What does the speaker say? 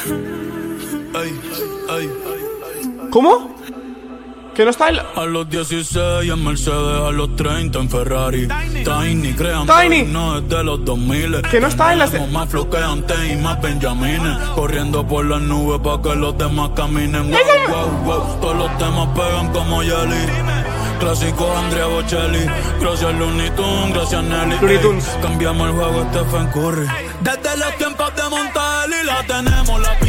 ¿Cómo? ¿Que no está el...? A los 16 en Mercedes, a los 30 en Ferrari. Tiny, crean Tiny. no es de los 2000. Que no está en la... Tenemos más flow que antes y más Benjamines. Corriendo por las nubes pa' que los demás caminen. Wow, wow, wow. Todos los temas pegan como Jelly. Clásico Andrea Bocelli. Gracias Looney Tunes, gracias Nelly. Looney Tunes. Cambiamos el juego Stephen Curry. Desde los tiempos de Montel y la tenemos, la